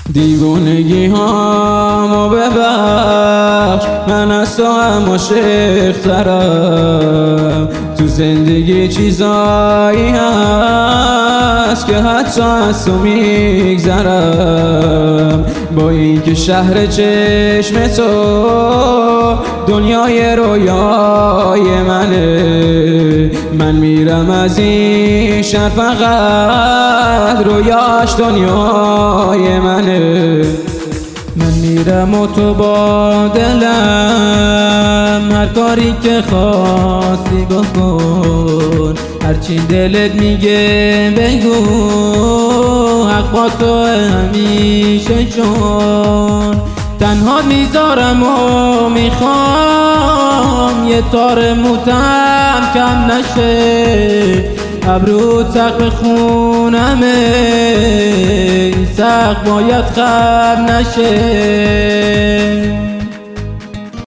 دیوونگی هامو ببخش، من از تو هم عاشق‌ترم. تو زندگی چیزایی هست که حتی از تو میگذرم. با این که شهر چشم تو دنیای رویای منه، من میرم از این شهر فقط رویاش دنیای منه. من میرم و تو با دلم هر کاری که خواستی بکن، هرچی دلت میگه بگو، حق با تو همیشه جون. تنها میذارم و میخوام یه تار موتم کم نشه، ابرو سقف خونمه، این سقف باید خراب نشه.